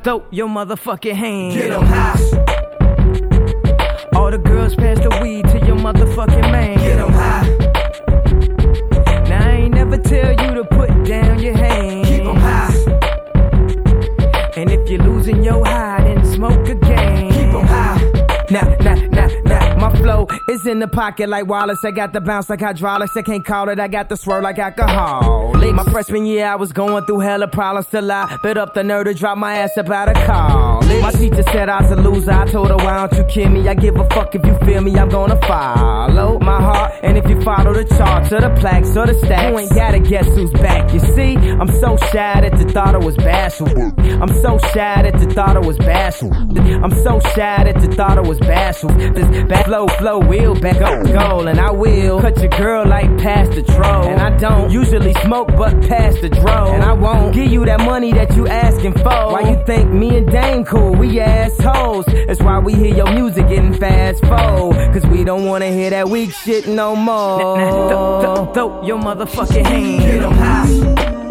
Throw your motherfucking hands. Get 'em high. All the girls pass the weed to your motherfucking man. Get 'em high. Now I ain't never tell you to put down your hands. Keep 'em high. And if you're losing your high, then smoke again. Keep 'em high. Nah. My flow is in the pocket like Wallace. I got the bounce like hydraulics. I can't call it. I got the swirl like alcohol. My freshman year, I was going through hella problems till I bit up the nerve to drop my ass up out of college. My teacher said I was a loser. I told her, why don't you kill me? I give a fuck if you feel me. I'm gonna follow my heart. And if you follow the charts or the plaques or the stacks, you ain't gotta guess who's back. You see, I'm so shy that the thought I was bashful. I'm so shy that the thought I was bashful. I'm so shy that the thought I was bashful. This back flow will back up goal, and I will cut your girl like past the troll. And I don't usually smoke but past the dro. And I won't give you that money that you asking for. Why you think me and Dame cool? We assholes. That's why we hear your music getting fast forward, cause we don't wanna hear that weak shit no more. Throw your motherfucking hands. Get 'em high.